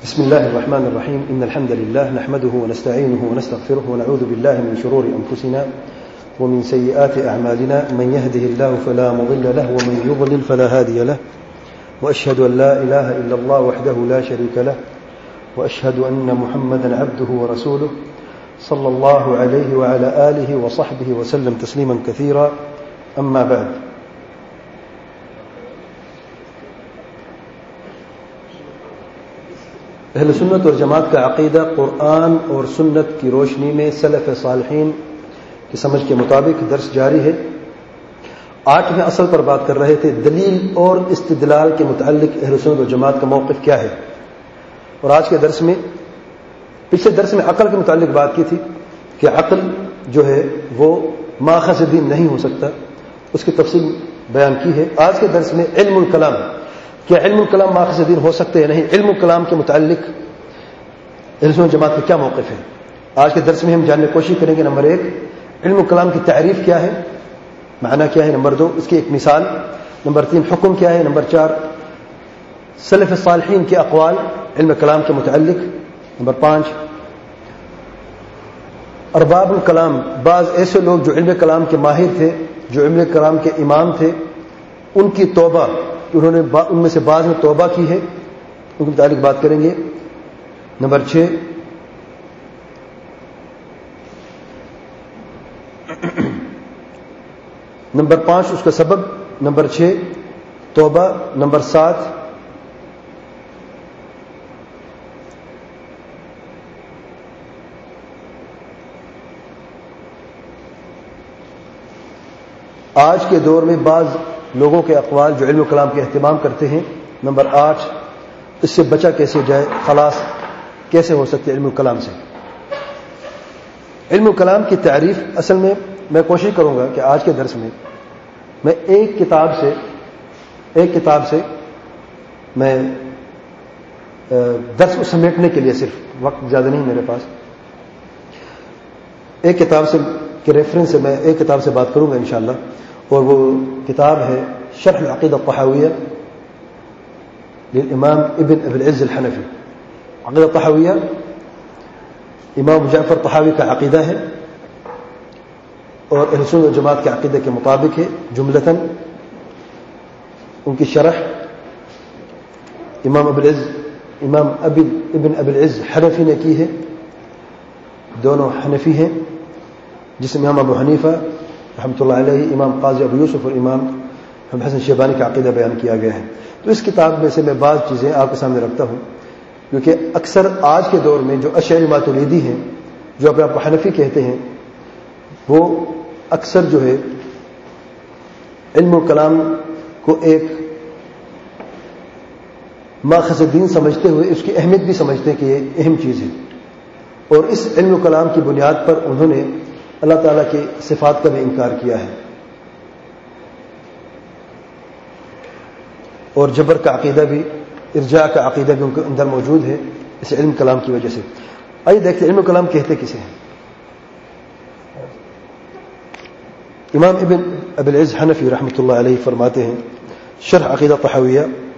بسم الله الرحمن الرحيم إن الحمد لله نحمده ونستعينه ونستغفره ونعوذ بالله من شرور أنفسنا ومن سيئات أعمالنا من يهده الله فلا مضل له ومن يضلل فلا هادي له وأشهد أن لا إله إلا الله وحده لا شريك له وأشهد أن محمدا عبده ورسوله صلى الله عليه وعلى آله وصحبه وسلم تسليما كثيرا أما بعد. اہل سنت اور جماعت کا عقیدہ قرآن اور سنت کی روشنی میں سلف صالحین کی سمجھ کے مطابق درس جاری ہے. آج میں اصل پر بات کر رہے تھے دلیل اور استدلال کے متعلق اہل سنت اور جماعت کا موقف کیا ہے. اور آج کے درس میں پچھلے درس میں عقل کے متعلق بات کی تھی کہ عقل جو ہے وہ ماخذ دین نہیں ہو سکتا، اس کی تفصیل بیان کی ہے. آج کے درس میں علم الکلام، کیا علم الکلام ماخذ دین ہو سکتے ہیں نہیں، علم الکلام کے متعلق اہل سنت جماعت کا کیا موقف ہے. آج کے درس میں ہم جاننے کی کوشش کریں گے نمبر 1 علم الکلام کی تعریف کیا ہے، معنی کیا ہے، نمبر 2 اس کی ایک مثال، نمبر 3 حکم کیا ہے، نمبر 4 سلف صالحین کے اقوال علم کلام کے متعلق، نمبر 5 ارباب الکلام، بعض ایسے لوگ جو علم کلام کے ماہر تھے، جو علم کلام کے امام تھے، ان کی توبہ، انہوں نے ان میں سے بعض نے توبہ کی ہے، ان کے متعلق بات کریں گے. نمبر 6 نمبر 5 اس کا سبب، نمبر 6 توبہ، نمبر 7 آج کے دور میں بعض لوگوں کے اقوال جو علم و کلام کے اہتمام کرتے ہیں، نمبر 8 اس سے بچا کیسے جائے، خلاص کیسے ہو سکتے علم و کلام سے. علم و کلام کی تعریف اصل میں کوشش کروں گا کہ آج کے درس میں ایک کتاب سے میں درس کو سمیٹنے کے لیے، صرف وقت زیادہ نہیں میرے پاس، ایک کتاب سے کے ریفرنس سے میں ایک کتاب سے بات کروں گا انشاءاللہ. اور وہ کتاب ہے شرح العقیدہ الطحاویہ للامام ابن ابی العز الحنفی. عقیدہ طحاویہ امام جعفر طحاوی کا عقیدہ ہے اور اہل سنت و جماعت کے عقیدے کے مطابق ہے. جملتاً ان کی شرح امام ابن ابی العز حنفی نے کی ہے. دونوں حنفی ہیں، جس میں امام ابو حنیفہ رحمۃ اللہ علیہ، امام قاضی ابو یوسف اور امام حسن شیبانی کا عقیدہ بیان کیا گیا ہے. تو اس کتاب میں سے میں بعض چیزیں آپ کے سامنے رکھتا ہوں، کیونکہ اکثر آج کے دور میں جو اشعری ماتریدی ہیں، جو اپنے آپ کو حنفی کہتے ہیں، وہ اکثر جو ہے علم الکلام کو ایک ماخذ دین سمجھتے ہوئے اس کی اہمیت بھی سمجھتے ہیں کہ یہ اہم چیز ہے. اور اس علم کلام کی بنیاد پر انہوں نے اللہ تعالیٰ کی صفات کا بھی انکار کیا ہے اور جبر کا عقیدہ بھی، ارجاء کا عقیدہ بھی ان کے اندر موجود ہے اس علم کلام کی وجہ سے. آئیے دیکھتے علم کلام کہتے کسے ہیں. امام ابن ابی العز حنفی رحمۃ اللہ علیہ فرماتے ہیں شرح عقیدہ طحاویہ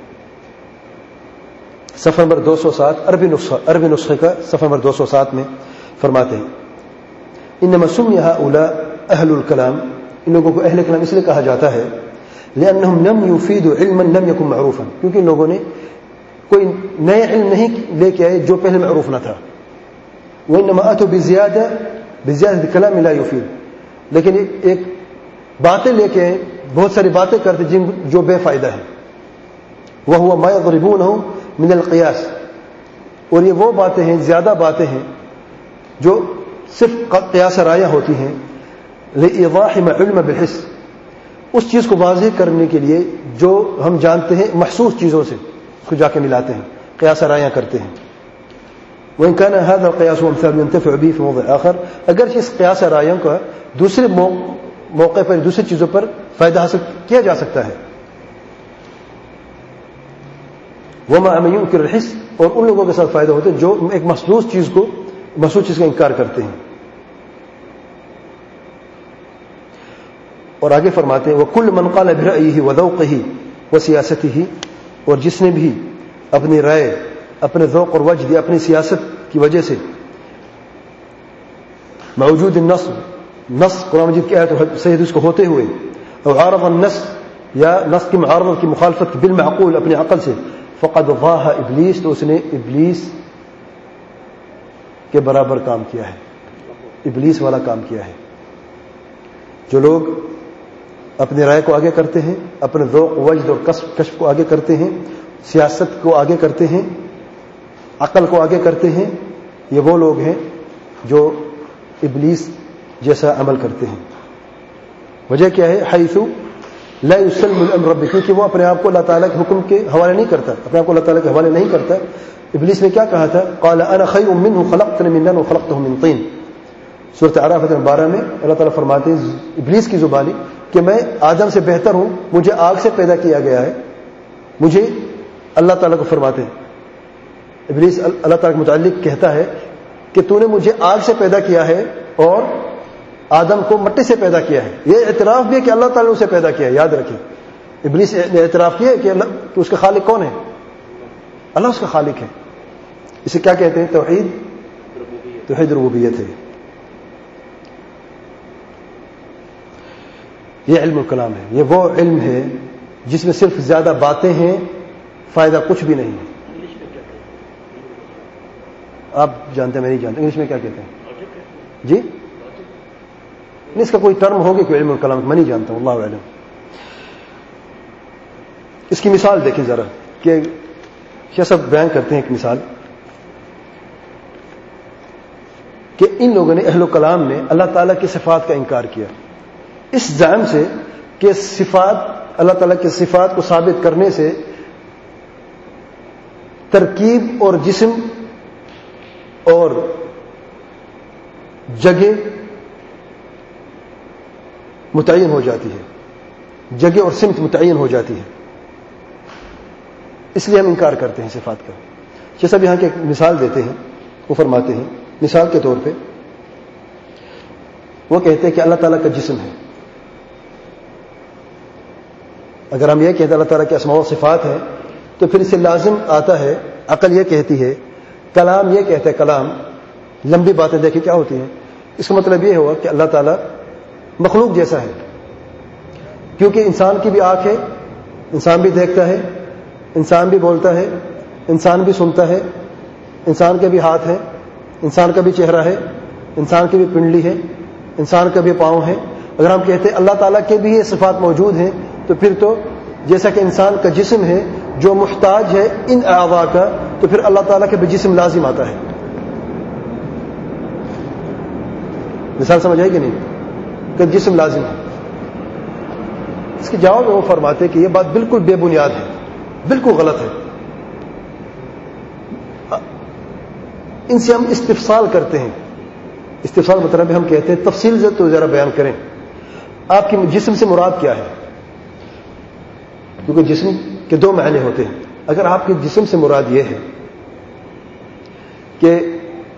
صفحہ نمبر 207 عربی نسخے کا صفحہ نمبر 207 میں فرماتے ہیں انما سمی هؤلاء اہل الکلام، ان لوگوں کو اہل کلام اس لیے کہا جاتا ہے لانهم لم يفيدوا علما لم يكن معروفا، کیونکہ ان لوگوں نے کوئی نئے علم نہیں لے کے آئے جو پہلے معروف نہ تھا. وانما اتوا بزیادہ کلام لا يفيد، لیکن ایک باتیں لے کے آئے، بہت ساری باتیں کرتے جو بے فائدہ ہیں. وهو ما يضربونه من القياس، اور یہ وہ باتیں ہیں، زیادہ باتیں ہیں جو صرف قیاس رائع ہوتی ہیں. لإيضاح ما علم بالحس، اس چیز کو واضح کرنے کے لیے جو ہم جانتے ہیں محسوس چیزوں سے اس کو جا کے ملاتے ہیں، قیاس رائع کرتے ہیں. وإن كان هذا القياس وامثال ينتفع به في موضع آخر، اگرچہ اس قیاس رائع کا دوسرے موقع پر دوسری چیزوں پر فائدہ حاصل کیا جا سکتا ہے. وما من ينكر الحس، اور ان لوگوں کے ساتھ فائدہ ہوتا ہے جو ایک محسوس چیز کا انکار کرتے ہیں. اور آگے فرماتے ہیں وَكُلُّ مَنْ قَالَ بِرَأْيِهِ وَذَوْقِهِ وَسِيَاسَتِهِ، اور جس نے بھی اپنی رائے اپنے ذوق اور وجد یا اپنی سیاست کی وجہ سے موجود نص قرآن مجید کی آیت اور صحیح حدیث کو ہوتے ہوئے اور عارض النص یا نص کی معارضت کی مخالفت بالمعقول اپنی عقل سے فقد ضاح ابلیس تو اس نے ابلیس کے برابر کام کیا ہے, ابلیس والا کام کیا ہے. جو لوگ اپنی رائے کو آگے کرتے ہیں, اپنے ذوق وجد اور کشف کو آگے کرتے ہیں, سیاست کو آگے کرتے ہیں, عقل کو آگے کرتے ہیں, یہ وہ لوگ ہیں جو ابلیس جیسا عمل کرتے ہیں. وجہ کیا ہے؟ حیث لا یسلم الامر رب, کیونکہ وہ اپنے آپ کو اللہ تعالیٰ کے حکم کے حوالے نہیں کرتا, اپنے آپ کو اللہ تعالیٰ کے حوالے نہیں کرتا. ابلیس نے کیا کہا تھا؟ قال انا خیر منه خلقتنی من نار وخلقته من طین. سورۃ اعراف 12 میں اللہ تعالیٰ فرماتے ہیں ابلیس کی زبانی کہ میں آدم سے بہتر ہوں, مجھے آگ سے پیدا کیا گیا ہے. مجھے اللہ تعالیٰ کو فرماتے ہیں, ابلیس اللہ تعالیٰ کے متعلق کہتا ہے کہ تو نے مجھے آگ سے پیدا کیا ہے اور آدم کو مٹی سے پیدا کیا ہے. یہ اعتراف بھی ہے کہ اللہ تعالیٰ نے اسے پیدا کیا ہے. یاد رکھیں, ابلیس نے اعتراف کیا ہے کہ اللہ تو اس کا خالق کون ہے؟ اللہ اس کا خالق ہے. اسے کیا کہتے ہیں؟ توحید ربوبیت ہے. یہ علم الکلام ہے. یہ وہ علم ہے جس میں صرف زیادہ باتیں ہیں, فائدہ کچھ بھی نہیں ہے. آپ جانتے ہیں, میں نہیں جانتا انگلش میں کیا کہتے ہیں جی. اس کا کوئی ٹرم ہوگی کہ علم الکلام, میں نہیں جانتا ہوں, اللہ علم. اس کی مثال دیکھیں ذرا کہ کیا سب بیان کرتے ہیں. ایک مثال کہ ان لوگوں نے اہل الکلام نے اللہ تعالیٰ کی صفات کا انکار کیا اس زعم سے کہ صفات, اللہ تعالیٰ کی صفات کو ثابت کرنے سے ترکیب اور جسم اور جگہ متعین ہو جاتی ہے, جگہ اور سمت متعین ہو جاتی ہے, اس لیے ہم انکار کرتے ہیں صفات کا. جیسا یہاں کی ایک مثال دیتے ہیں, وہ فرماتے ہیں مثال کے طور پہ وہ کہتے ہیں کہ اللہ تعالیٰ کا جسم ہے. اگر ہم یہ کہتے ہیں اللہ تعالیٰ کے اسماء و صفات ہیں تو پھر اس سے لازم آتا ہے, عقل یہ کہتی ہے, کلام یہ کہتا ہے, کلام لمبی باتیں دیکھیں کیا ہوتی ہیں, اس کا مطلب یہ ہوا کہ اللہ تعالیٰ مخلوق جیسا ہے, کیونکہ انسان کی بھی آنکھ ہے, انسان بھی دیکھتا ہے, انسان بھی بولتا ہے, انسان بھی سنتا ہے, انسان کے بھی ہاتھ ہیں, انسان کا بھی چہرہ ہے, انسان کی بھی پنڈلی ہے, انسان کا بھی پاؤں ہے. اگر ہم کہتے ہیں اللہ تعالیٰ کے بھی یہ صفات موجود ہیں تو پھر تو جیسا کہ انسان کا جسم ہے جو محتاج ہے ان اعضاء کا, تو پھر اللہ تعالیٰ کے بھی جسم لازم آتا ہے. مثال سمجھ آئی کہ نہیں کہ جسم لازم ہے. اس کے جواب میں وہ فرماتے کہ یہ بات بالکل بے بنیاد ہے, بالکل غلط ہے. ان سے ہم استفسال کرتے ہیں. استفسال مطلب ہم کہتے ہیں تفصیل سے تو ذرا بیان کریں, آپ کی جسم سے مراد کیا ہے, کیونکہ جسم کے دو معنی ہوتے ہیں. اگر آپ کے جسم سے مراد یہ ہے کہ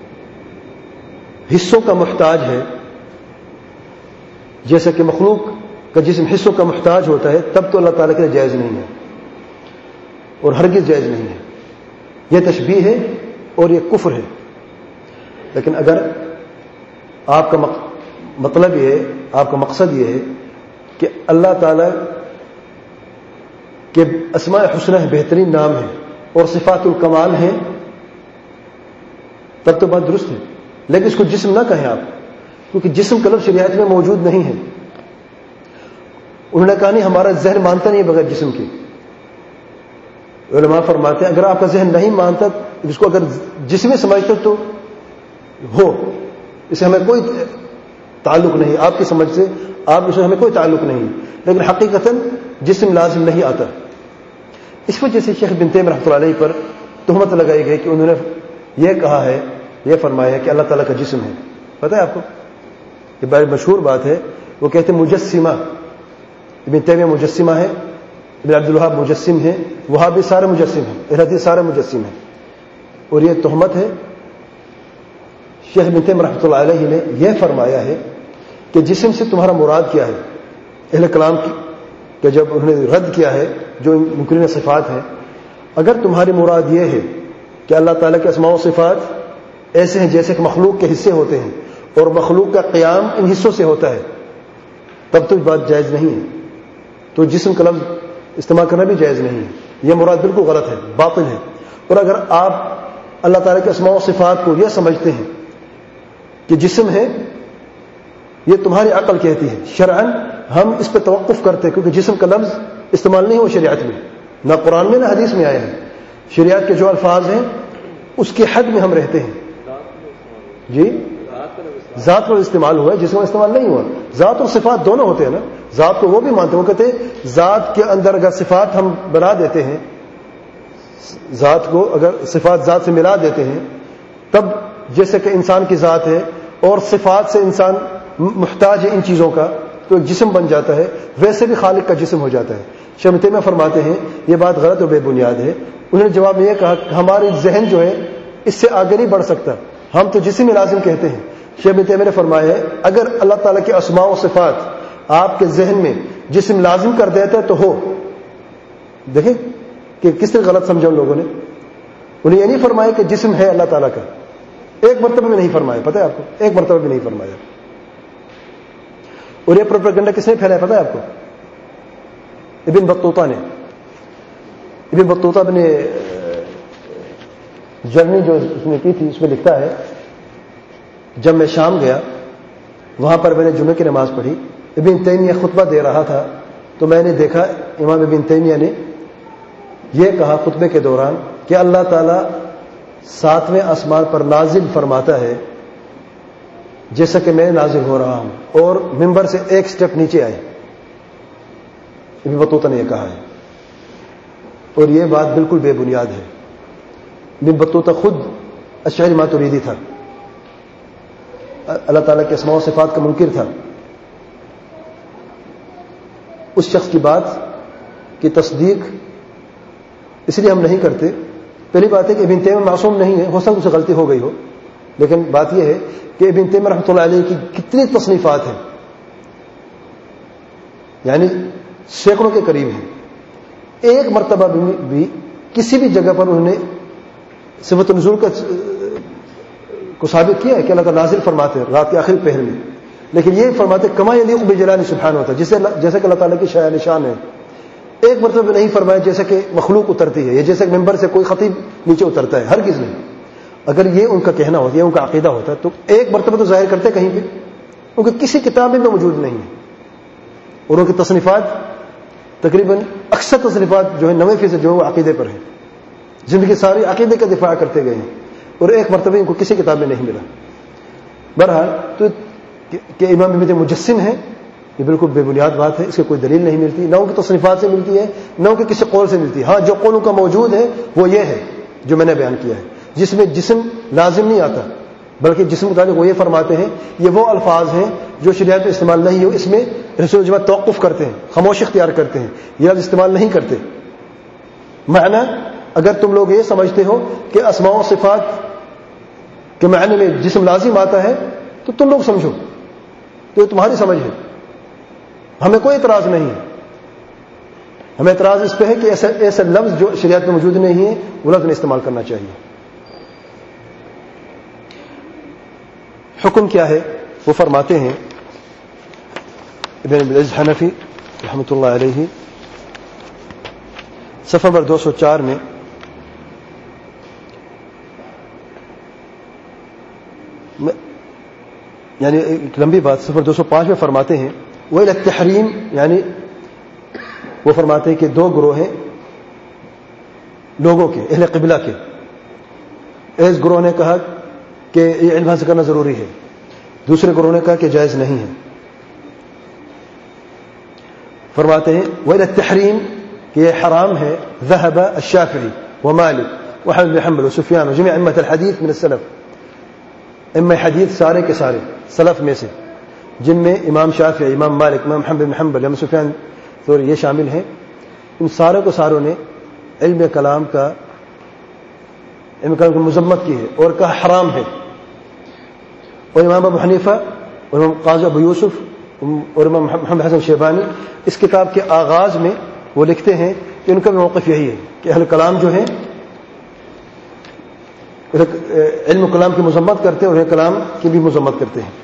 حصوں کا محتاج ہے, جیسا کہ مخلوق کا جسم حصوں کا محتاج ہوتا ہے, تب تو اللہ تعالیٰ کے لیے جائز نہیں ہے اور ہرگز جائز نہیں ہے. یہ تشبیہ ہے اور یہ کفر ہے. لیکن اگر آپ کا مطلب یہ ہے, آپ کا مقصد یہ ہے کہ اللہ تعالیٰ کے اسماء حسنہ بہترین نام ہیں اور صفات الکمال ہیں, تب تو بات درست ہے. لیکن اس کو جسم نہ کہیں آپ, کیونکہ جسم کا لفظ شریعت میں موجود نہیں ہے. انہوں نے کہا نہیں ہمارا ذہن مانتا نہیں بغیر جسم کے. علماء فرماتے ہیں اگر آپ کا ذہن نہیں مانتا, جس کو اگر جسم میں سمجھتے تو ہو, اسے ہمیں کوئی تعلق نہیں, آپ کی سمجھ سے آپ اسے ہمیں کوئی تعلق نہیں, لیکن حقیقتاً جسم لازم نہیں آتا. اس وجہ سے شیخ ابن تیمیہ رحمۃ اللہ علیہ پر تہمت لگائی گئی کہ انہوں نے یہ کہا ہے, یہ فرمایا ہے کہ اللہ تعالیٰ کا جسم ہے. پتہ ہے آپ کو, یہ بڑی مشہور بات ہے. وہ کہتے ہیں مجسمہ, ابن تیمیہ مجسمہ ہے, ابن عبد الوہاب مجسم ہے, وہابی سارے مجسم ہیں, اہل حدیث سارے مجسم ہیں. اور یہ تہمت ہے. شیخ ابن تیمیہ رحمۃ اللہ علیہ نے یہ فرمایا ہے کہ جسم سے تمہارا مراد کیا ہے. اہل کلام کی کہ جب انہوں نے رد کیا ہے جو منکرین صفات ہیں, اگر تمہاری مراد یہ ہے کہ اللہ تعالیٰ کے اسماء و صفات ایسے ہیں جیسے کہ مخلوق کے حصے ہوتے ہیں اور مخلوق کا قیام ان حصوں سے ہوتا ہے، تب تو بات جائز نہیں ہے. تو جسم کا لفظ استعمال کرنا بھی جائز نہیں ہے، یہ مراد بالکل غلط ہے، باطل ہے. اور اگر آپ اللہ تعالیٰ کے اسماء و صفات کو یہ سمجھتے ہیں کہ جسم ہے، یہ تمہاری عقل کہتی ہے، شرعاً ہم اس پہ توقف کرتے ہیں کیونکہ جسم کا لفظ استعمال نہیں ہوا شریعت میں، نہ قرآن میں نہ حدیث میں آیا ہے. شریعت کے جو الفاظ ہیں اس کے حد میں ہم رہتے ہیں. جی ذات پر استعمال ہوا ہے، جسم میں استعمال نہیں ہوا. ذات اور صفات دونوں ہوتے ہیں نا. ذات کو وہ بھی مانتے ہیں، وہ کہتے ہیں ذات کے اندر اگر صفات ہم بنا دیتے ہیں، ذات کو اگر صفات ذات سے ملا دیتے ہیں، تب جیسے کہ انسان کی ذات ہے اور صفات سے انسان محتاج ہے ان چیزوں کا، تو ایک جسم بن جاتا ہے، ویسے بھی خالق کا جسم ہو جاتا ہے. شیخ ابن تیمیہ فرماتے ہیں یہ بات غلط و بے بنیاد ہے. انہوں نے جواب میں یہ کہا کہ ہمارے ذہن جو ہے اس سے آگے نہیں بڑھ سکتا، ہم تو جسم لازم کہتے ہیں. شیخ ابن تیمیہ نے فرمایا ہے اگر اللہ تعالیٰ کے اسماء و صفات آپ کے ذہن میں جسم لازم کر دیتا ہے تو ہو. دیکھیں کہ کس طرح غلط سمجھا ان لوگوں نے. انہیں یہ نہیں فرمایا کہ جسم ہے اللہ تعالیٰ کا، ایک مرتبہ میں نہیں فرمایا، پتہ ہے آپ کو، ایک مرتبہ بھی نہیں فرمایا. اور یہ پروپیگنڈا کس نے پھیلایا پتہ ہے آپ کو؟ ابن بطوطہ نے. ابن بطوطہ نے جرنی جو اس نے کی تھی اس میں لکھتا ہے جب میں شام گیا وہاں پر میں نے جمعے کی نماز پڑھی، ابن تیمیہ خطبہ دے رہا تھا تو میں نے دیکھا امام ابن تیمیہ نے یہ کہا خطبے کے دوران کہ اللہ تعالیٰ 7ویں آسمان پر نازل فرماتا ہے جیسا کہ میں نازل ہو رہا ہوں، اور ممبر سے ایک سٹیپ نیچے آئے. ابن بطوطہ نے یہ کہا ہے اور یہ بات بالکل بے بنیاد ہے. ابن بطوطہ خود اشعری ماتریدی تھا، اللہ تعالیٰ کے اسماء و صفات کا منکر تھا. اس شخص کی بات کی تصدیق اس لیے ہم نہیں کرتے. پہلی بات ہے کہ ابن تیمیہ معصوم نہیں ہے، ہو سکتا اسے غلطی ہو گئی ہو، لیکن بات یہ ہے کہ ابن تیمیہ رحمۃ اللہ علیہ کی کتنی تصنیفات ہیں، یعنی سینکڑوں کے قریب ہیں. ایک مرتبہ بھی کسی بھی جگہ پر انہوں نے صفت نزول کو ثابت کیا ہے کہ اللہ تعالیٰ نازل فرماتے ہیں رات کے آخری پہر میں، لیکن یہ فرماتے کما یلیق بجلالہ سبحانہ ہوتا ہے جیسے کہ اللہ تعالیٰ کی شایان نشان ہے. ایک مرتبہ نہیں فرمایا جیسے کہ مخلوق اترتی ہے یا جیسے کہ ممبر سے کوئی خطیب نیچے اترتا ہے، ہرگز نہیں. اگر یہ ان کا کہنا ہوتا ہے، ان کا عقیدہ ہوتا ہے تو ایک مرتبہ تو ظاہر کرتے کہیں پہ، ان کے کسی کتاب میں موجود نہیں ہے. اور ان کی تصنیفات تقریباً اکثر تصنیفات جو ہے 90% جو ہے وہ عقیدے پر ہیں، زندگی ساری عقیدے کا دفاع کرتے گئے ہیں اور ایک مرتبہ ان کو کسی کتاب میں نہیں ملا. بہرحال تو کہ امام ابن تیمیہ مجسم ہے یہ بالکل بے بنیاد بات ہے، اس کی کوئی دلیل نہیں ملتی، نہ ان کی تصنیفات سے ملتی ہے نہ ان کے کسی قول سے ملتی ہے. ہاں جو قول ان کا موجود ہے وہ یہ ہے جو میں نے بیان کیا ہے، جس میں جسم لازم نہیں آتا بلکہ جسم مطابق وہ یہ فرماتے ہیں یہ وہ الفاظ ہیں جو شریعت میں استعمال نہیں ہو، اس میں رسول جماعت توقف کرتے ہیں، خاموشی اختیار کرتے ہیں، یہ لفظ استعمال نہیں کرتے. معنی اگر تم لوگ یہ سمجھتے ہو کہ اسماء و صفات کے معنی میں جسم لازم آتا ہے تو تم لوگ سمجھو، تو یہ تمہاری سمجھ ہے، ہمیں کوئی اعتراض نہیں ہے. ہمیں اعتراض اس پہ ہے کہ ایسا لفظ جو شریعت میں موجود نہیں ہے وہ لفظ نہیں استعمال کرنا چاہیے. حکم کیا ہے وہ فرماتے ہیں ابن العز حنفی رحمۃ اللہ علیہ صفحہ نمبر 204 میں یعنی ایک لمبی بات صفحہ 205 میں فرماتے ہیں وہ التحریم، یعنی وہ فرماتے ہیں کہ دو گروہ ہیں لوگوں کے، اہل قبلہ کے. ایک گروہ نے کہا کہ یہ علم حاصل کرنا ضروری ہے، دوسرے گروہ نے کہا کہ جائز نہیں ہے. فرماتے ہیں وإلى التحریم کہ یہ حرام ہے، ذهب الشافعی ومالک وأحمد بن حنبل وسفیان وجميع أئمة الحديث من السلف. ائمہ حدیث سارے کے سارے سلف میں سے، جن میں امام شافعی، امام مالک، امام احمد بن حنبل، امام سفیان ثوری یہ شامل ہیں، ان ساروں کو ساروں نے علم کلام کی مذمت کی ہے اور کہا حرام ہے. اور امام ابو حنیفہ اور امام قاضی ابو یوسف اور امام محمد حسن شیبانی اس کتاب کے آغاز میں وہ لکھتے ہیں کہ ان کا بھی موقف یہی ہے کہ اہل کلام جو ہیں علم و کلام کی مذمت کرتے ہیں اور انہیں کلام کی بھی مذمت کرتے ہیں.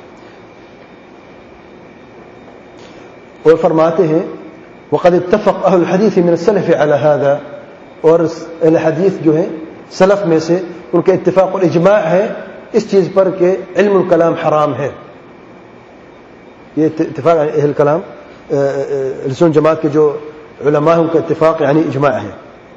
اور فرماتے ہیں وقد اتفق اہل الحدیث من السلف علی هذا، اور اہل حدیث جو ہے سلف میں سے ان کا اتفاق اور اجماع ہے اس چیز پر کہ علم الکلام حرام ہے. یہ اتفاق اہل کلام اہل سنت جماعت کے جو علماء ہیں ان کا اتفاق یعنی اجماع ہے.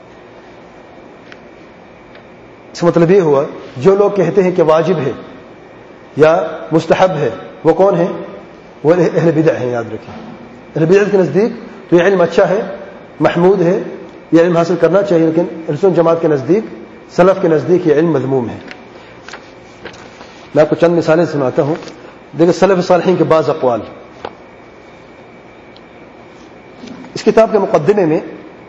اس کا مطلب یہ ہوا جو لوگ کہتے ہیں کہ واجب ہے یا مستحب ہے وہ کون ہیں؟ وہ اہل بدع ہیں. یاد رکھیں اہل بدع کے نزدیک تو یہ علم اچھا ہے، محمود ہے، یہ علم حاصل کرنا چاہیے، لیکن اہل سنت جماعت کے نزدیک، سلف کے نزدیک یہ علم مذموم ہے. میں آپ کو چند مثالیں سناتا ہوں. دیکھیں سلف صالحین کے بعض اقوال. اس کتاب کے مقدمے میں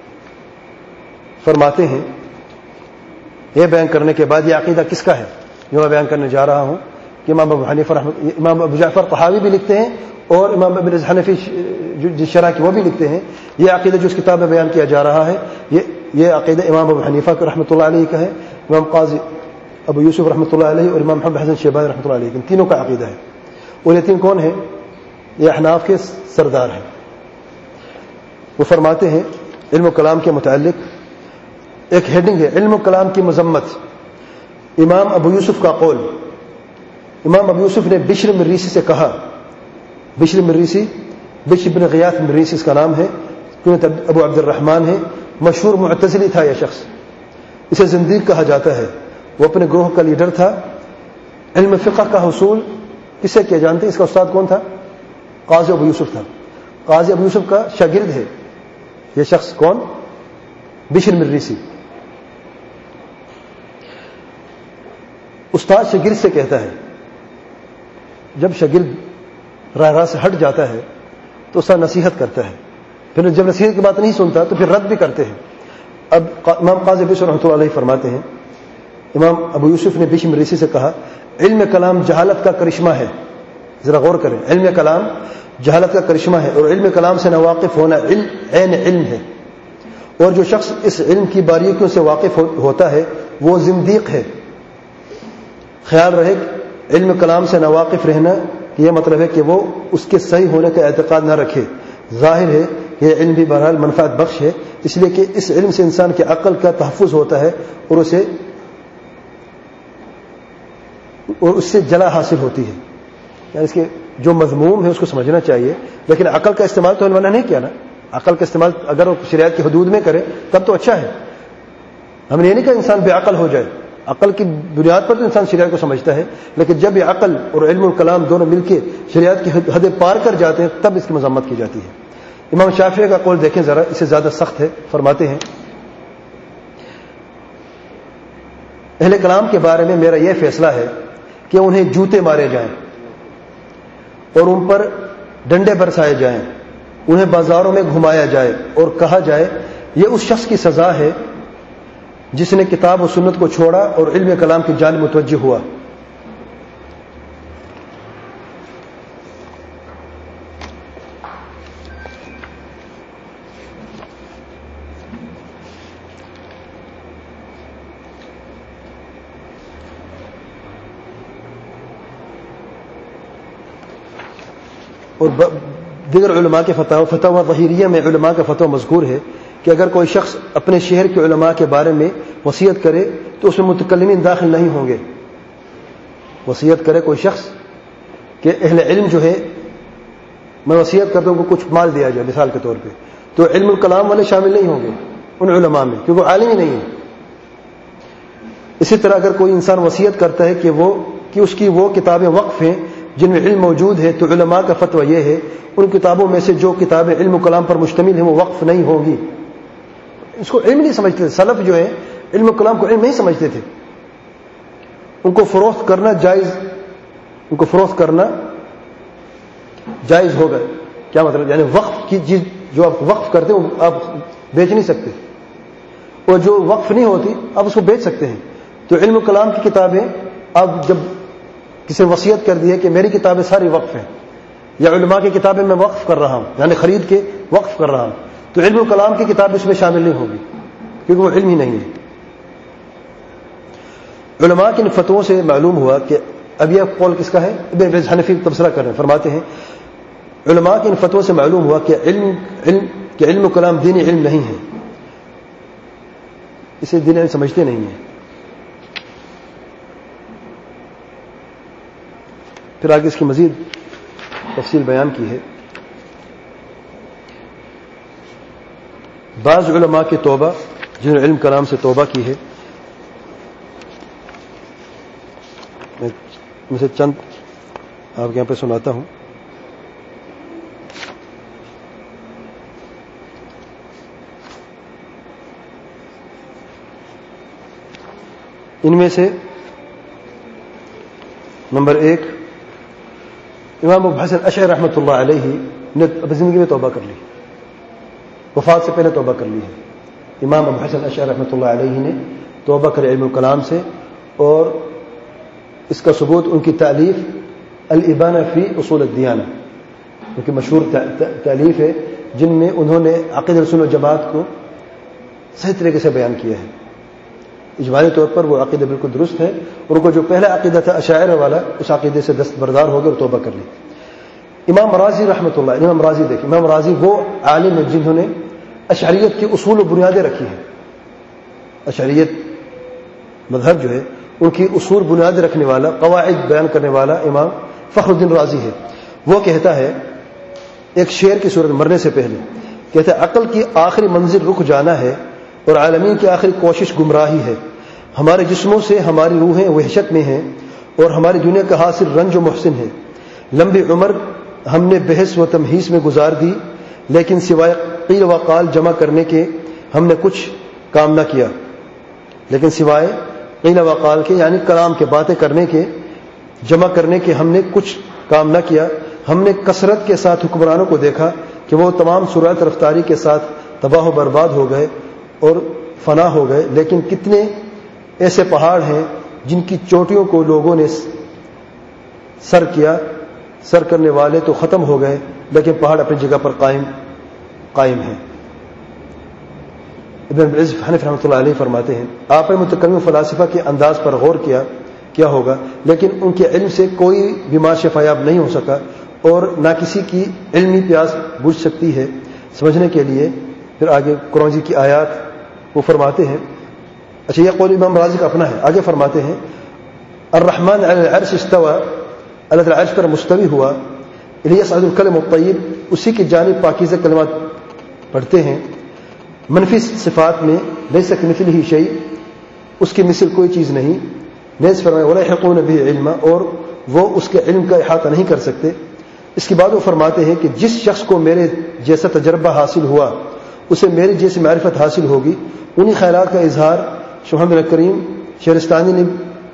فرماتے ہیں، یہ بیان کرنے کے بعد یہ عقیدہ کس کا ہے جو میں بیان کرنے جا رہا ہوں کہ امام ابو حنیفہ امام ابو جعفر طحاوی بھی لکھتے ہیں اور امام ابن حنفی جو شرح کی وہ بھی لکھتے ہیں. یہ عقیدہ جو اس کتاب میں بیان کیا جا رہا ہے یہ عقیدہ امام ابو حنیفہ رحمۃ اللہ علیہ کا ہے، امام قاضی ابو یوسف رحمۃ اللہ علیہ اور امام محمد حسن شیبانی رحمۃ اللہ علیہ، ان تینوں کا عقیدہ ہے. اور یہ تین کون ہیں؟ یہ احناف کے سردار ہیں. وہ فرماتے ہیں علم و کلام کے متعلق ایک ہیڈنگ ہے علم و کلام کی مذمت. امام ابو یوسف کا قول، امام ابو یوسف نے بشر مریسی سے کہا، بشر بن غیاث مریسی اس کا نام ہے، ابو عبد الرحمن ہے، مشہور معتزلی تھا یہ شخص، اسے زندیق کہا جاتا ہے. وہ اپنے گروہ کا لیڈر تھا. علم فقہ کا حصول کس سے کیا جانتے ہیں؟ اس کا استاد کون تھا؟ قاضی ابو یوسف تھا. قاضی ابو یوسف کا شاگرد ہے یہ شخص. کون؟ بشر مریسی. استاد شاگرد سے کہتا ہے، جب شاگرد راہ سے ہٹ جاتا ہے تو استاد نصیحت کرتا ہے، پھر جب نصیحت کی بات نہیں سنتا تو پھر رد بھی کرتے ہیں. اب امام قاضی بشر رحمۃ اللہ علیہ فرماتے ہیں امام ابو یوسف نے بشر مریسی سے کہا علم کلام جہالت کا کرشمہ ہے. ذرا غور کریں، علم کلام جہالت کا کرشمہ ہے اور علم کلام سے ناواقف ہونا عین علم ہے. اور جو شخص اس علم کی باریکیوں سے واقف ہوتا ہے وہ زندیق ہے. خیال رہے علم کلام سے ناواقف رہنا یہ مطلب ہے کہ وہ اس کے صحیح ہونے کا اعتقاد نہ رکھے. ظاہر ہے کہ یہ علم بھی بہرحال منفعت بخش ہے، اس لیے کہ اس علم سے انسان کی عقل کا تحفظ ہوتا ہے اور اس سے جلا حاصل ہوتی ہے. یعنی اس کے جو مضمون ہے اس کو سمجھنا چاہیے، لیکن عقل کا استعمال تو انہوں نے نہیں کیا نا. عقل کا استعمال اگر وہ شریعت کی حدود میں کرے تب تو اچھا ہے. ہم نے یہ نہیں کہا انسان بے عقل ہو جائے، عقل کی بنیاد پر تو انسان شریعت کو سمجھتا ہے، لیکن جب یہ عقل اور علم الکلام دونوں مل کے شریعت کی حدیں پار کر جاتے ہیں تب اس کی مذمت کی جاتی ہے. امام شافعی کا قول دیکھیں ذرا، اسے زیادہ سخت ہے. فرماتے ہیں اہل کلام کے بارے میں میرا یہ فیصلہ ہے کہ انہیں جوتے مارے جائیں اور ان پر ڈنڈے برسائے جائیں، انہیں بازاروں میں گھمایا جائے اور کہا جائے یہ اس شخص کی سزا ہے جس نے کتاب و سنت کو چھوڑا اور علم کلام کی جانب متوجہ ہوا. اور دیگر علماء کے فتاوی ظہیریہ میں علماء کا فتویٰ مذکور ہے کہ اگر کوئی شخص اپنے شہر کے علماء کے بارے میں وصیت کرے تو اس میں متکلمین داخل نہیں ہوں گے. وصیت کرے کوئی شخص کہ اہل علم جو ہے میں وصیت کرتا ہوں کہ کچھ مال دیا جائے مثال کے طور پہ، تو علم الکلام والے شامل نہیں ہوں گے ان علماء میں، کیونکہ عالم ہی نہیں ہے. اسی طرح اگر کوئی انسان وصیت کرتا ہے کہ اس کی وہ کتابیں وقف ہیں جن میں علم موجود ہے، تو علماء کا فتویٰ یہ ہے ان کتابوں میں سے جو کتابیں علم و کلام پر مشتمل ہیں وہ وقف نہیں ہوں گی. اس کو علم نہیں سمجھتے تھے سلف جو ہے، علم و کلام کو علم نہیں سمجھتے تھے. ان کو فروخت کرنا جائز ہوگا. کیا مطلب؟ یعنی وقف کی چیز جو آپ وقف کرتے ہیں آپ بیچ نہیں سکتے، اور جو وقف نہیں ہوتی آپ اس کو بیچ سکتے ہیں. تو علم و کلام کی کتابیں آپ جب کسی وصیت کر دی ہے کہ میری کتابیں ساری وقف ہیں یا علماء کی کتابیں میں وقف کر رہا ہوں، یعنی خرید کے وقف کر رہا ہوں، تو علم و کلام کی کتاب اس میں شامل نہیں ہوگی کیونکہ وہ علم ہی نہیں ہے. علماء کے ان فتووں سے معلوم ہوا کہ اب یہ قول کس کا ہے؟ ابن عز حنفی تبصرہ کر رہے ہیں، فرماتے ہیں علماء کے ان فتووں سے معلوم ہوا کہ علم و کلام دینی علم نہیں ہے، اسے دینی علم سمجھتے نہیں ہیں۔ پھر آگے اس کی مزید تفصیل بیان کی ہے۔ بعض علماء کی توبہ جنہوں نے علم کلام سے توبہ کی ہے، میں سے چند آپ کے یہاں پہ سناتا ہوں۔ ان میں سے نمبر 1 امام ابو حسن اشعری رحمۃ اللہ علیہ نے اپنی زندگی میں توبہ کر لی، وفات سے پہلے توبہ کر لی ہے۔ امام ابو حسن اشعری رحمۃ اللہ علیہ نے توبہ کر علم الکلام سے، اور اس کا ثبوت ان کی تالیف الابانہ فی اصول الدیانہ، ان کی مشہور تالیف ہے جن میں انہوں نے عقیدہ رسول والجماعت کو صحیح طریقے سے بیان کیا ہے۔ اجمالی طور پر وہ عقیدہ بالکل درست ہے، اور ان کو جو پہلا عقیدہ تھا اشاعرہ والا اس عقیدے سے دستبردار ہو گئے اور توبہ کر لی۔ امام راضی رحمۃ اللہ، امام راضی دیکھیں، امام راضی وہ عالم ہیں جنہوں نے اشعریت کے اصول و بنیادیں رکھی ہیں۔ اشعریت مذہب جو ہے ان کی اصول بنیادیں رکھنے والا، قواعد بیان کرنے والا امام فخر الدین رازی ہے۔ وہ کہتا ہے ایک شعر کی صورت مرنے سے پہلے، کہتا ہے عقل کی آخری منزل رک جانا ہے اور عالمین کی آخری کوشش گمراہی ہے۔ ہمارے جسموں سے ہماری روحیں وحشت میں ہیں اور ہماری دنیا کا حاصل رنج و محسن ہے۔ لمبی عمر ہم نے بحث و تمہیس میں گزار دی، لیکن سوائے قیل و قال جمع کرنے کے ہم نے کچھ کام نہ کیا۔ لیکن سوائے قیل و قال کے یعنی کلام کے، باتیں کرنے کے، جمع کرنے کے ہم نے کچھ کام نہ کیا۔ ہم نے کثرت کے ساتھ حکمرانوں کو دیکھا کہ وہ تمام سرعت رفتاری کے ساتھ تباہ و برباد ہو گئے اور فنا ہو گئے، لیکن کتنے ایسے پہاڑ ہیں جن کی چوٹیوں کو لوگوں نے سر کیا، سر کرنے والے تو ختم ہو گئے لیکن پہاڑ اپنی جگہ پر قائم ہیں۔ ابن عز حنفی رحمۃ اللہ علیہ فرماتے ہیں آپ نے متکلم فلاسفہ کے انداز پر غور کیا ہوگا، لیکن ان کے علم سے کوئی بیمار شفایاب نہیں ہو سکا اور نہ کسی کی علمی پیاس بجھ سکتی ہے سمجھنے کے لیے۔ پھر آگے قرآن کی آیات وہ فرماتے ہیں، اچھا یہ قول امام راضی کا اپنا ہے، آگے فرماتے ہیں الرحمن علی العرش استوى، اللہ تعالی عرش پر مستوی ہوا، الیہ یصعد الکلم الطیب، اسی کی جانب پاکیزہ کلمات پڑھتے ہیں۔ منفی صفات میں لیس کمثلہ شیء، اس کی مثل کوئی چیز نہیں۔ نیز فرمایا ولا یحیطون بہ علما، اور وہ اس کے علم کا احاطہ نہیں کر سکتے۔ اس کے بعد وہ فرماتے ہیں کہ جس شخص کو میرے جیسا تجربہ حاصل ہوا اسے میری جیسی معرفت حاصل ہوگی۔ انہی خیالات کا اظہار محمد کریم شہرستانی نے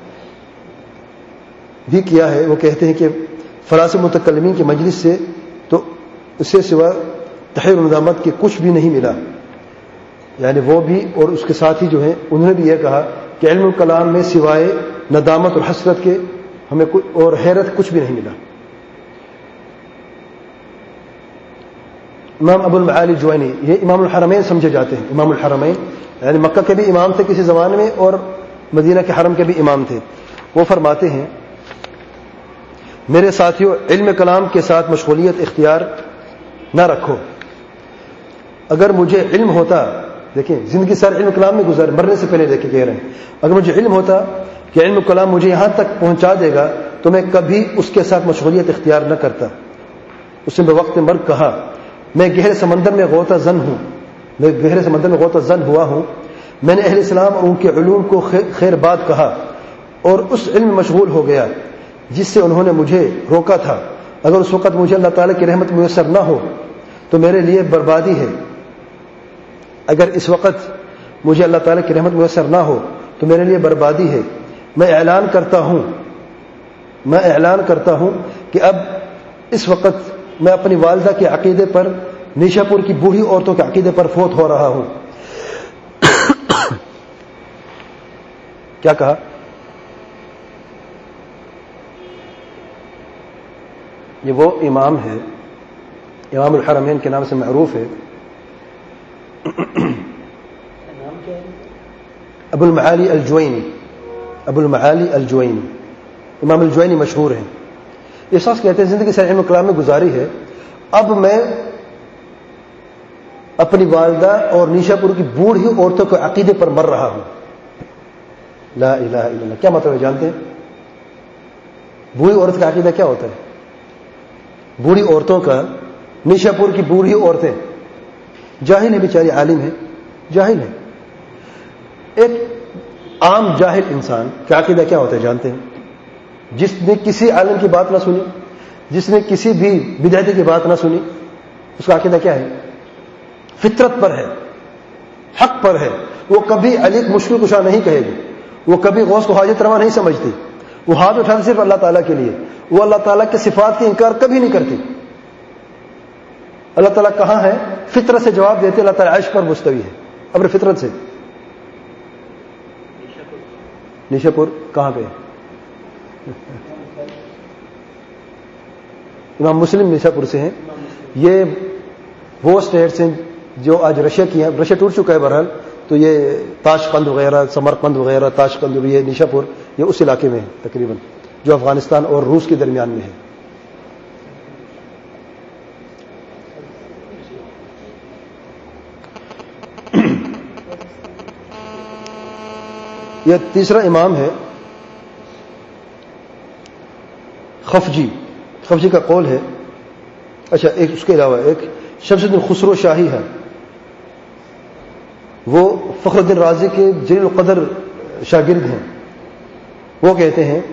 بھی کیا ہے۔ وہ کہتے ہیں کہ فلاسفہ متکلمین کی مجلس سے تو اسے سوا تحیر و ندامت کے کچھ بھی نہیں ملا، یعنی وہ بھی اور اس کے ساتھی جو ہیں انہوں نے بھی یہ کہا کہ علم الکلام میں سوائے ندامت اور حسرت کے ہمیں اور حیرت کچھ بھی نہیں ملا۔ امام ابو المعالی جوینی، یہ امام الحرمین سمجھے جاتے ہیں۔ امام الحرمین یعنی مکہ کے بھی امام تھے کسی زمانے میں اور مدینہ کے حرم کے بھی امام تھے۔ وہ فرماتے ہیں میرے ساتھیوں علم کلام کے ساتھ مشغولیت اختیار نہ رکھو۔ اگر مجھے علم ہوتا، دیکھیں زندگی سارے علم کلام میں گزر، مرنے سے پہلے دیکھے کہہ رہے ہیں، اگر مجھے علم ہوتا کہ علم کلام مجھے یہاں تک پہنچا دے گا تو میں کبھی اس کے ساتھ مشغولیت اختیار نہ کرتا۔ اس نے بوقت مرگ کہا میں گہرے سمندر میں غوطہ زن ہوں، میں گہرے سمندر میں غوطہ زن ہوا ہوں۔ میں نے اہل اسلام اور ان کے علوم کو خیر بات کہا اور اس علم میں مشغول ہو گیا جس سے انہوں نے مجھے روکا تھا۔ اگر اس وقت مجھے اللہ تعالیٰ کی رحمت میسر نہ ہو تو میرے لیے بربادی ہے۔ اگر اس وقت مجھے اللہ تعالیٰ کی رحمت میسر نہ ہو تو میرے لیے بربادی ہے۔ میں اعلان کرتا ہوں کہ اب اس وقت میں اپنی والدہ کے عقیدے پر، نیشا پور کی بوڑھی عورتوں کے عقیدے پر فوت ہو رہا ہوں۔ کیا کہا؟ یہ وہ امام ہے، امام الحرمین کے نام سے معروف ہے، ابو المعالی الجوینی، ابو المعالی الجوینی، امام الجوینی مشہور ہیں. یہ شخص کہتے ہیں زندگی سے علم کلام میں گزاری ہے، اب میں اپنی والدہ اور نیشا پور کی بوڑھی عورتوں کے عقیدے پر مر رہا ہوں. لا الہ الا اللہ، کیا مطلب ہے جانتے ہیں؟ بوڑھی عورت کا عقیدہ کیا ہوتا ہے؟ بوڑھی عورتوں کا، نیشا پور کی بوڑھی عورتیں جاہل ہیں، بیچاری عالم ہیں، جاہل ہیں. ایک عام جاہل انسان کا عقیدہ کیا ہوتا ہے جانتے ہیں؟ جس نے کسی عالم کی بات نہ سنی، جس نے کسی بھی بدعتی کی بات نہ سنی، اس کا عقیدہ کیا ہے؟ فطرت پر ہے، حق پر ہے. وہ کبھی علی مشکل کشا نہیں کہے گی، وہ کبھی غوث کو حاجت روا نہیں سمجھتی، وہ ہاتھ اٹھاتی صرف اللہ تعالیٰ کے لیے، وہ اللہ تعالیٰ کے صفات کی انکار کبھی نہیں کرتی. اللہ تعالیٰ کہاں ہے؟ فطرت سے جواب دیتے اللہ تعالیٰ عرش پر مستوی ہے، اپنے فطرت سے. نیشا پور کہاں پہ؟ امام مسلم نیشا پور سے ہیں. یہ وہ اسٹیٹس ہیں جو آج رشیا کی ہیں. رشیا ٹوٹ چکا ہے بہرحال، تو یہ تاشقند وغیرہ، سمرقند وغیرہ، تاشقند، یہ نیشا پور، یہ اس علاقے میں ہے تقریباً، جو افغانستان اور روس کے درمیان میں ہے. یہ تیسرا امام ہے خفجی کا قول ہے. اچھا، ایک اس کے علاوہ ایک شمس الدین خسرو شاہی ہے، وہ فخر الدین رازی کے جلیل القدر شاگرد ہیں. وہ کہتے ہیں،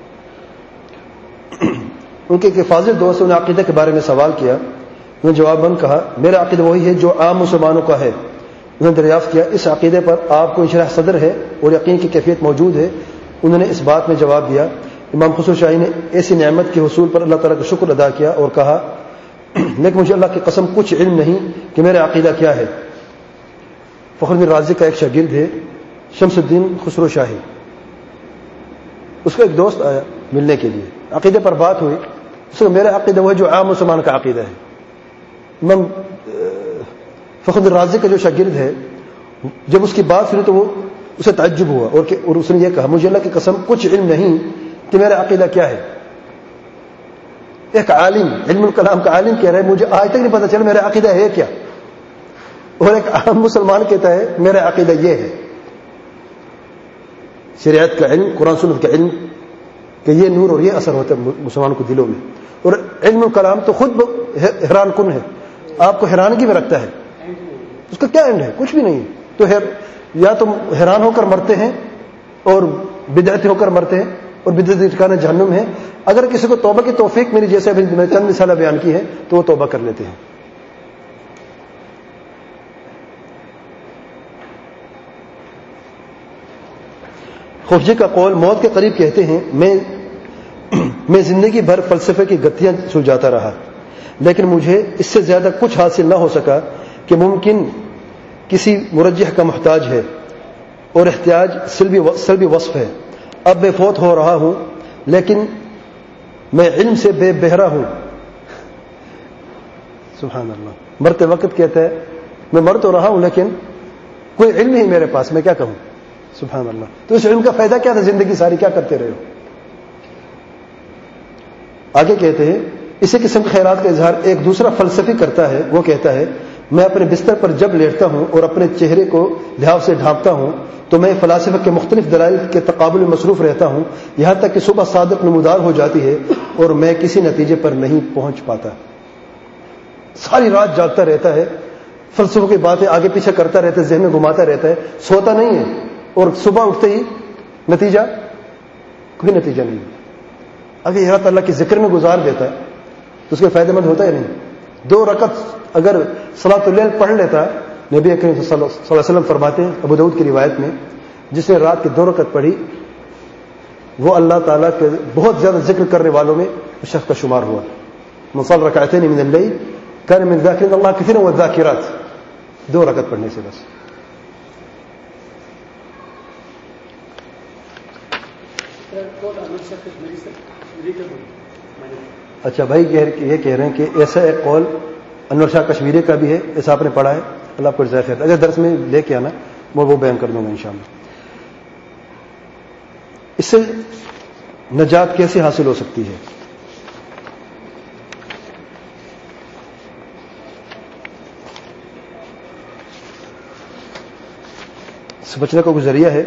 ان کے ایک فاضل دوست نے عقیدہ کے بارے میں سوال کیا. انہوں نے جواباً کہا میرا عقیدہ وہی ہے جو عام مسلمانوں کا ہے. انہوں نے دریافت کیا اس عقیدے پر آپ کو انشراح صدر ہے اور یقین کی کیفیت موجود ہے؟ انہوں نے اس بات میں جواب دیا. امام خسرو شاہی نے ایسی نعمت کے حصول پر اللہ تعالیٰ کا شکر ادا کیا اور کہا لیکن مجھے اللہ کی قسم کچھ علم نہیں کہ میرا عقیدہ کیا ہے. فخر الدین رازی کا ایک شاگرد ہے شمس الدین خسرو شاہی. اس کا ایک دوست آیا ملنے کے لیے، عقیدے پر بات ہوئی. اس کو میرا عقیدہ وہ ہے جو عام مسلمان کا عقیدہ ہے. امام فخر الدین رازی کا جو شاگرد ہے، جب اس کی بات سنی تو وہ اسے تعجب ہوا اور اس نے یہ کہا مجھے اللہ کی قسم کچھ علم نہیں کہ میرا عقیدہ کیا ہے. ایک عالم، علم الکلام کا عالم کہہ رہا ہے مجھے آج تک نہیں پتا چلا میرا عقیدہ ہے کیا، اور ایک عام مسلمان کہتا ہے میرا عقیدہ یہ ہے. شریعت کا علم، قرآن سنت کا علم کہ یہ نور اور یہ اثر ہوتا ہے مسلمانوں کے دلوں میں. اور علم الکلام تو خود حیران کن ہے، آپ کو حیرانگی میں رکھتا ہے. اس کا کیا اینڈ ہے؟ کچھ بھی نہیں. تو یا تم حیران ہو کر مرتے ہیں اور بدعتی ہو کر مرتے ہیں اور بدعتی ٹھکانا جہنم ہے. اگر کسی کو توبہ کی توفیق میری جیسے میں چند مثالیں بیان کی ہیں تو وہ توبہ کر لیتے ہیں. خفجی کا قول موت کے قریب کہتے ہیں میں زندگی بھر فلسفے کی گتیاں سلجھاتا رہا، لیکن مجھے اس سے زیادہ کچھ حاصل نہ ہو سکا کہ ممکن کسی مرجح کا محتاج ہے اور احتیاج سلبی وصف ہے. اب میں فوت ہو رہا ہوں لیکن میں علم سے بے بہرا ہوں. سبحان اللہ. مرتے وقت کہتا ہے میں مر تو رہا ہوں لیکن کوئی علم نہیں میرے پاس، میں کیا کہوں. سبحان اللہ. تو اس علم کا فائدہ کیا تھا؟ زندگی ساری کیا کرتے رہے ہو. آگے کہتے ہیں اسی قسم کے خیالات کا اظہار ایک دوسرا فلسفی کرتا ہے. وہ کہتا ہے میں اپنے بستر پر جب لیٹتا ہوں اور اپنے چہرے کو لحاف سے ڈھانپتا ہوں تو میں فلاسفہ کے مختلف دلائل کے تقابل میں مصروف رہتا ہوں، یہاں تک کہ صبح صادق نمودار ہو جاتی ہے اور میں کسی نتیجے پر نہیں پہنچ پاتا. ساری رات جاگتا رہتا ہے، فلسفوں کی باتیں آگے پیچھے کرتا رہتا ہے، ذہن میں گھماتا رہتا ہے، سوتا نہیں ہے، اور صبح اٹھتے ہی نتیجہ کوئی نتیجہ نہیں. اگر یہ اللہ کے ذکر میں گزار دیتا ہے تو اس کے فائدہ مند ہوتا ہے نہیں. 2 رکعت اگر صلاۃ اللیل پڑھ لیتا، نبی کریم صلی اللہ علیہ وسلم فرماتے ہیں ابو داؤد کی روایت میں جس نے رات کی 2 رکعت پڑھی وہ اللہ تعالیٰ کے بہت زیادہ ذکر کرنے والوں میں اس شخص کا شمار ہوا. من صلى ركعتين من الليل كان من ذاكرين الله كثيرا والذاكرات. 2 رکعت پڑھنے سے بس. اچھا بھائی یہ کہہ رہے ہیں کہ ایسا ایک قول انور شاہ کشمیری کا بھی ہے، ایسا آپ نے پڑھا ہے. اللہ آپ کو جزائے خیر. اگر درس میں لے کے آنا میں وہ بیان کر دوں گا انشاءاللہ. اس سے نجات کیسے حاصل ہو سکتی ہے؟ اس سے بچنے کا کوئی ذریعہ ہے؟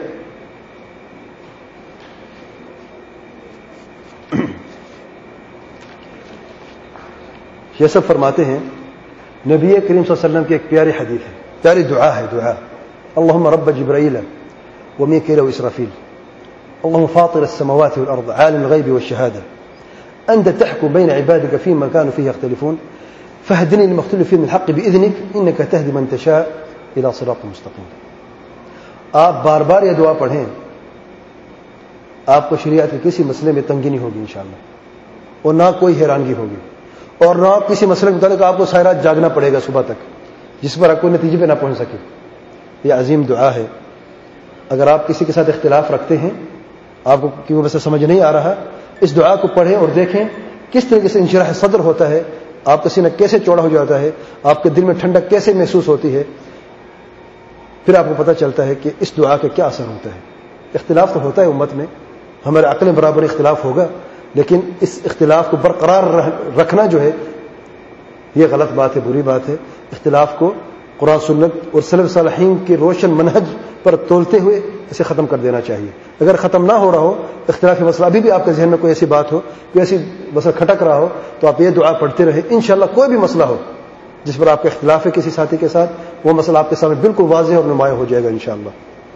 یہ سب فرماتے ہیں نبی کریم صلی اللہ علیہ وسلم کی ایک پیاری حدیث ہے، پیاری دعا ہے، دعا اللهم رب جبرائیل وميكائیل وإسرافیل اللهم فاطر السماوات والأرض عالم الغيب والشهادة أنت تحكم بين عبادك فيما كانوا فيه يختلفون فاهدني لما اختلف فيه من الحق بإذنك إنك تهدي من تشاء إلى صراط مستقيم. آپ بار بار یہ دعا پڑھیں، آپ کو شریعت کے کسی مسئلے میں تنگی نہیں ہوگی انشاءاللہ، اور نہ کوئی حیرانگی ہوگی، اور نہ کسی مسئلے کے متعلق آپ کو ساری رات جاگنا پڑے گا صبح تک جس پر آپ کوئی نتیجے پہ نہ پہنچ سکے. یہ عظیم دعا ہے. اگر آپ کسی کے ساتھ اختلاف رکھتے ہیں، آپ کو کیوں ویسے سمجھ نہیں آ رہا، اس دعا کو پڑھیں اور دیکھیں کس طریقے سے انشراح صدر ہوتا ہے، آپ کا سینہ کیسے چوڑا ہو جاتا ہے، آپ کے دل میں ٹھنڈک کیسے محسوس ہوتی ہے. پھر آپ کو پتہ چلتا ہے کہ اس دعا کا کیا اثر ہوتا ہے. اختلاف تو ہوتا ہے امت میں، ہمارے عقل برابر اختلاف ہوگا، لیکن اس اختلاف کو برقرار رکھنا جو ہے یہ غلط بات ہے، بری بات ہے. اختلاف کو قرآن سنت اور سلف صالحین کے روشن منہج پر تولتے ہوئے اسے ختم کر دینا چاہیے. اگر ختم نہ ہو رہا ہو اختلافی مسئلہ، ابھی بھی آپ کے ذہن میں کوئی ایسی بات ہو، کوئی ایسی مسئلہ کھٹک رہا ہو، تو آپ یہ دعا پڑھتے رہیں. انشاءاللہ کوئی بھی مسئلہ ہو جس پر آپ کا اختلاف ہے کسی ساتھی کے ساتھ، وہ مسئلہ آپ کے سامنے بالکل واضح اور نمایاں ہو جائے گا انشاءاللہ.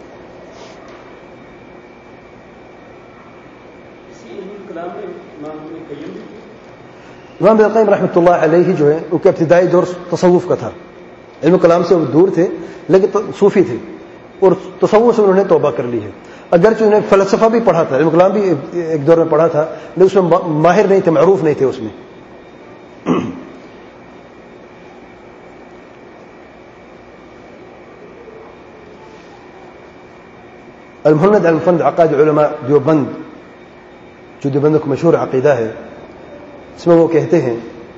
امام ابن القیم رحمۃ اللہ علیہ جو ہے ان کا ابتدائی دور تصوف کا تھا. علم کلام سے وہ دور تھے لیکن صوفی تھے، اور تصوف سے انہوں نے توبہ کر لی ہے. اگرچہ انہیں فلسفہ بھی پڑھا تھا، علم کلام بھی ایک دور میں پڑھا تھا، لیکن اس میں ماہر نہیں تھے، معروف نہیں تھے اس میں. المہند المفند عقائد علماء دیوبند، جو دیوبند کا مشہور عقیدہ ہے، اس میں وہ کہتے ہیں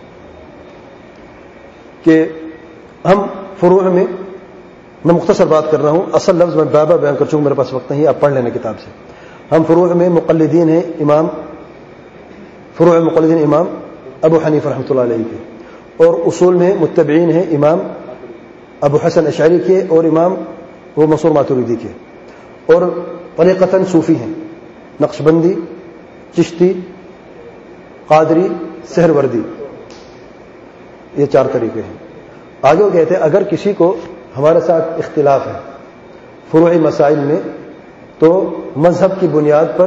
کہ ہم فروع میں مختصر بات کر رہا ہوں، اصل لفظ میں بابا بیان کر چکا، میرے پاس وقت نہیں، آپ پڑھ لینا کتاب سے. ہم فروع میں مقلدین ہیں فروع مقلدین امام ابو حنیفہ رحمۃ اللہ علیہ کے، اور اصول میں متبعین ہیں امام ابو حسن اشعری کے اور امام وہ منصور ماتوریدی کے، اور طریقتاً صوفی ہیں، نقشبندی، چشتی، قادری، سہروردی، یہ 4 طریقے ہیں. آگے وہ کہتے ہیں اگر کسی کو ہمارے ساتھ اختلاف ہے فروعی مسائل میں تو مذہب کی بنیاد پر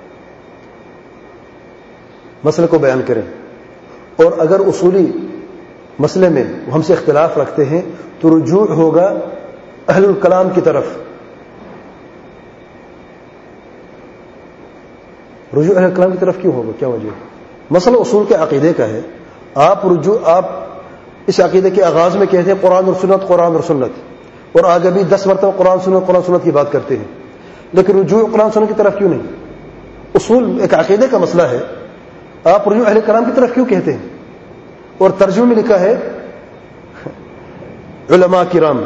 مسئلے کو بیان کریں، اور اگر اصولی مسئلے میں ہم سے اختلاف رکھتے ہیں تو رجوع ہوگا اہل الکلام کی طرف. رجوع اہل الکلام کی طرف کیوں ہوگا؟ کیا وجہ؟ مسئلہ اصول کے عقیدے کا ہے. آپ اس عقیدے کے آغاز میں کہتے ہیں قرآن اور سنت، قرآن اور سنت، اور آگے بھی 10 مرتبہ قرآن سنت کی بات کرتے ہیں، لیکن رجوع قرآن سنت کی طرف کیوں نہیں؟ اصول ایک عقیدے کا مسئلہ ہے، آپ رجوع اہل کلام کی طرف کیوں کہتے ہیں؟ اور ترجمے میں لکھا ہے علماء کرام،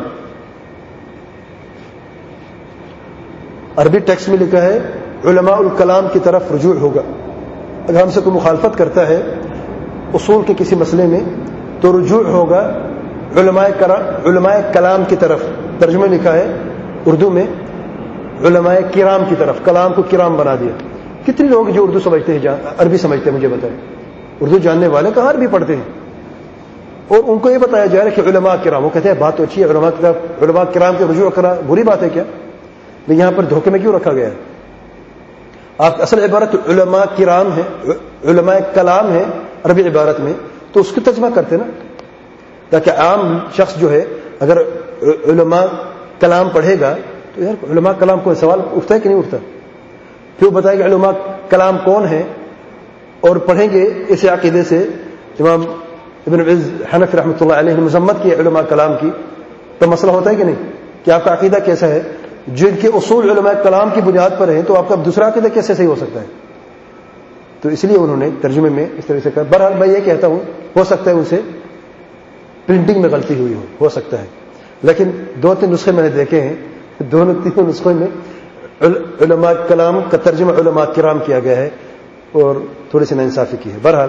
عربی ٹیکسٹ میں لکھا ہے علماء الکلام کی طرف رجوع ہوگا. اگر ہم سے کوئی مخالفت کرتا ہے اصول کے کسی مسئلے میں تو رجوع ہوگا علماء کلام کی طرف. ترجمہ لکھا ہے اردو میں علماء کرام کی طرف، کلام کو کرام بنا دیا. کتنے لوگ جو اردو سمجھتے ہیں، عربی سمجھتے ہیں، مجھے بتائیں. اردو جاننے والے کہاں عربی پڑھتے ہیں، اور ان کو یہ بتایا جا رہا ہے کہ علماء کرام، وہ کہتے ہیں بات تو اچھی ہے، علماء کرام کے رجوع کرنا بری بات ہے کیا؟ لیکن یہاں پر دھوکے میں کیوں رکھا گیا ہے؟ آپ اصل عبارت علماء کرام ہے، علماء کلام ہے عربی عبارت میں، تو اس کو ترجمہ کرتے نا، تاکہ عام شخص جو ہے اگر علماء کلام پڑھے گا تو یار علماء کلام کو سوال اٹھتا ہے کہ نہیں اٹھتا؟ پھر وہ بتائے کہ علماء کلام کون ہے، اور پڑھیں گے اسی عقیدے سے. امام ابن عز حنفی رحمۃ اللہ علیہ نے مذمت کی علماء کلام کی، تو مسئلہ ہوتا ہے کہ نہیں کہ آپ کا عقیدہ کیسا ہے؟ جن کے اصول علماء کلام کی بنیاد پر ہیں تو آپ کا دوسرا عقیدہ کیسے صحیح ہو سکتا ہے؟ تو اس لیے انہوں نے ترجمے میں اس طرح سے کہا. بہرحال میں یہ کہتا ہوں ہو سکتا ہے ان سے پرنٹنگ میں غلطی ہوئی ہو سکتا ہے، لیکن 2-3 نسخے میں نے دیکھے ہیں، 2-3 نسخوں میں علماء کلام کا ترجمہ علماء کرام کیا گیا ہے اور تھوڑی سی ناانصافی کی ہے. بہرحال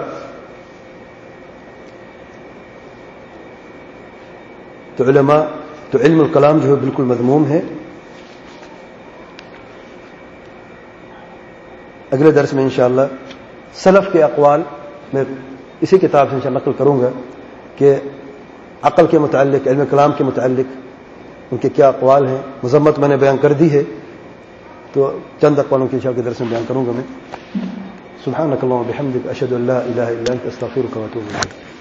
تو علماء تو علم الکلام جو ہے بالکل مذموم ہے. اگلے درس میں انشاءاللہ سلف کے اقوال میں اسی کتاب سے انشاءاللہ نقل کروں گا کہ عقل کے متعلق، علم کلام کے متعلق ان کے کیا اقوال ہیں. مذمت میں نے بیان کر دی ہے تو چند اقوالوں کے انشاءاللہ کے درس میں بیان کروں گا میں. سبحانک اللہم و بحمدک اشہد ان لا الہ الا انت استغفرک و اتوب الیک.